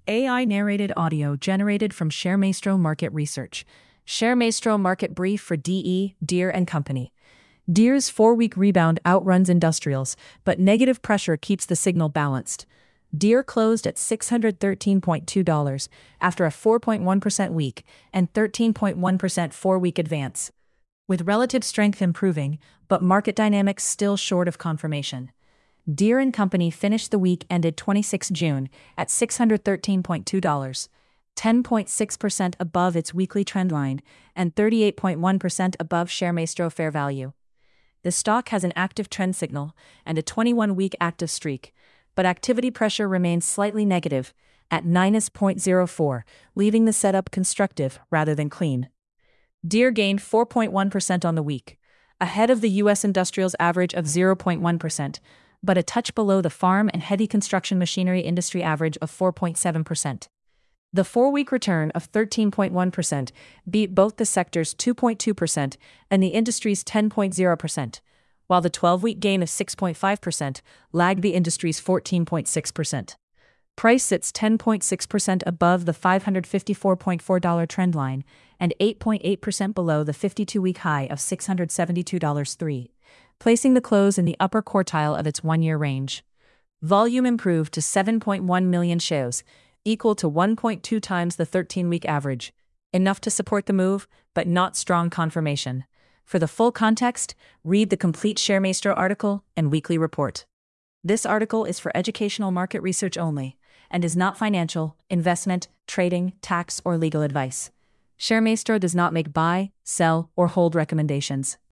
AI narrated audio generated from ShareMaestro Market Research. ShareMaestro Market Brief for DE, Deere & Company. Deere's 4-week rebound outruns industrials, but negative pressure keeps the signal balanced. Deere closed at $613.2 after a 4.1% week and 13.1% 4-week advance, with relative strength improving, but market dynamics still short of confirmation. Deere & Company finished the week ended 26 June at $613.2, 10.6% above its weekly trendline and 38.1% above ShareMaestro fair value. The stock has an active trend signal and a 21-week active streak, but activity pressure remains slightly negative at -0.04, leaving the setup constructive rather than clean. Deere gained 4.1% on the week, ahead of the U.S. industrials average of 0.1%, but a touch below the farm and heavy construction machinery industry average of 4.7%. The 4-week return of 13.1% beat both the sector's 2.2% and the industry's 10.0%, while the 12-week gain of 6.5% lagged the industry's 14.6%. Price sits 10.6% above the $554.4 trend line and 8.8% below the 52-week high of $672.03, placing the close in the upper quartile of its 1-year range. Volume improved to 7.1 million shares, equal to 1.2 times the 13-week average, enough to support the move, but not strong confirmation. For the full context, read the complete ShareMaestro article and weekly report. This article is for educational market research only and is not financial, investment, trading, tax, or legal advice. ShareMaestro does not make buy, sell, or hold recommendations.